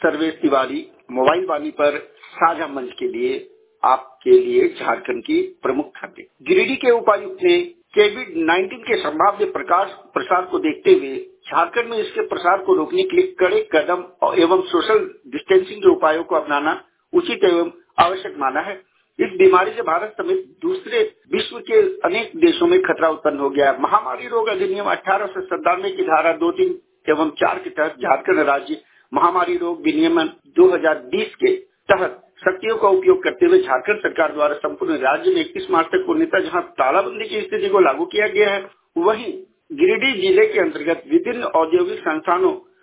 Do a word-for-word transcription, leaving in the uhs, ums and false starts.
Sarvesh Tiwari, mobile वाणी पर साझा मंच के लिए आपके लिए झारखंड की प्रमुख खबरें। गिरिडीह के उपायुक्त ने कोविड नाइन्टीन के संभाव्य प्रकाश प्रसार को देखते हुए झारखंड में इसके प्रसार को रोकने के लिए कड़े कदम एवं सोशल डिस्टेंसिंग के उपायों को अपनाना उचित एवं आवश्यक माना है। इस बीमारी से भारत समेत दूसरे विश्व के अनेक देशों में खतरा उत्पन्न हो गया है। महामारी रोग अधिनियम अठारह सौ सत्तानवे की धारा दो तीन एवं चार के तहत झारखंड राज्य महामारी रोग विनियमन दो हजार बीस के तहत शक्तियों का उपयोग करते हुए झारखंड सरकार द्वारा संपूर्ण राज्य में इक्कीस मार्च तक पूर्णतः जहां तालाबंदी की स्थिति को लागू किया गया है, वहीं गिरिडीह जिले के अंतर्गत विभिन्न औद्योगिक संस्थानों